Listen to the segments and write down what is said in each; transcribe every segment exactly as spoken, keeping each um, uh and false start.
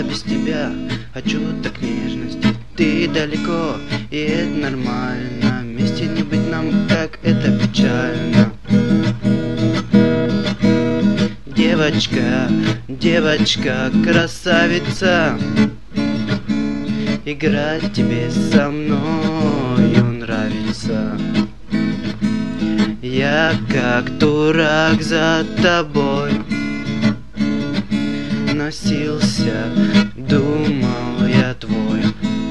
без тебя хочу так нежности. Ты далеко, и это нормально. Вместе не быть нам, как это печально. Девочка, девочка, красавица, играть тебе со мною нравится. Я как дурак за тобой носился, думал я твой.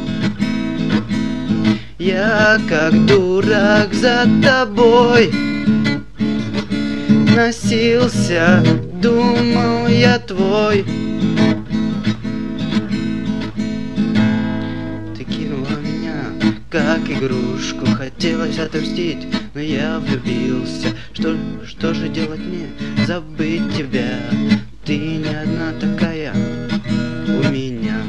Я как дурак за тобой носился, думал я твой. Ты кинула меня, как игрушку, хотелось отомстить, но я влюбился. Что, что же делать мне? Забыть тебя. Ты не одна такая у меня.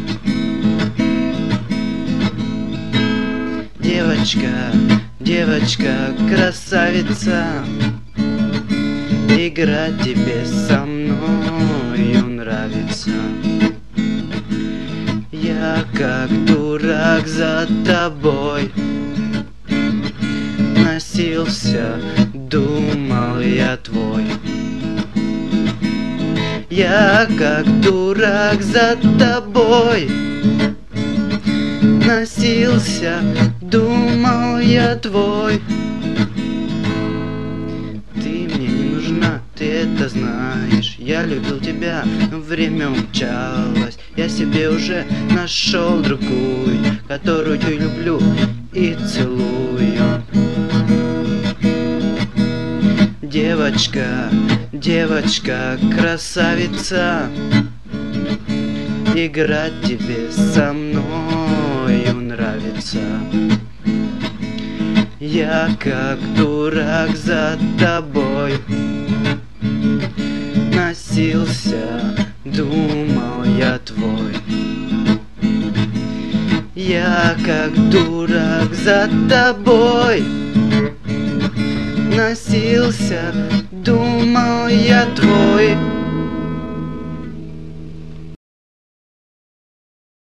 Девочка, девочка, красавица, играть тебе со мною нравится. Я как дурак за тобой носился, думал я твой. Я как дурак за тобой носился, думал я твой. Ты мне не нужна, ты это знаешь. Я любил тебя, но время умчалось. Я себе уже нашел другую, которую люблю и целую. Девочка, девочка, красавица, играть тебе со мною нравится. Я как дурак за тобой носился, думал я твой. Я как дурак за тобой носился, думал я твой.